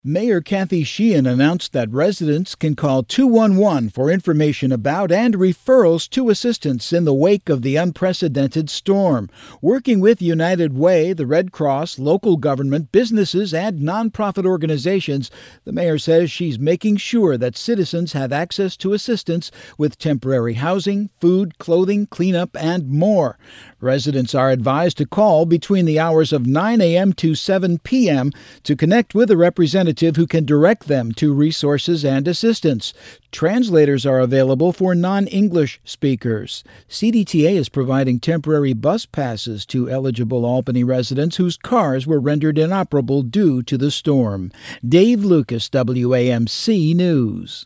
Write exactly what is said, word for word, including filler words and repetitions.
Mayor Kathy Sheehan announced that residents can call two one one for information about and referrals to assistance in the wake of the unprecedented storm. Working with United Way, the Red Cross, local government, businesses, and nonprofit organizations, the mayor says she's making sure that citizens have access to assistance with temporary housing, food, clothing, cleanup, and more. Residents are advised to call between the hours of nine a.m. to seven p.m. to connect with a representative who can direct them to resources and assistance. Translators are available for non-English speakers. C D T A is providing temporary bus passes to eligible Albany residents whose cars were rendered inoperable due to the storm. Dave Lucas, W A M C News.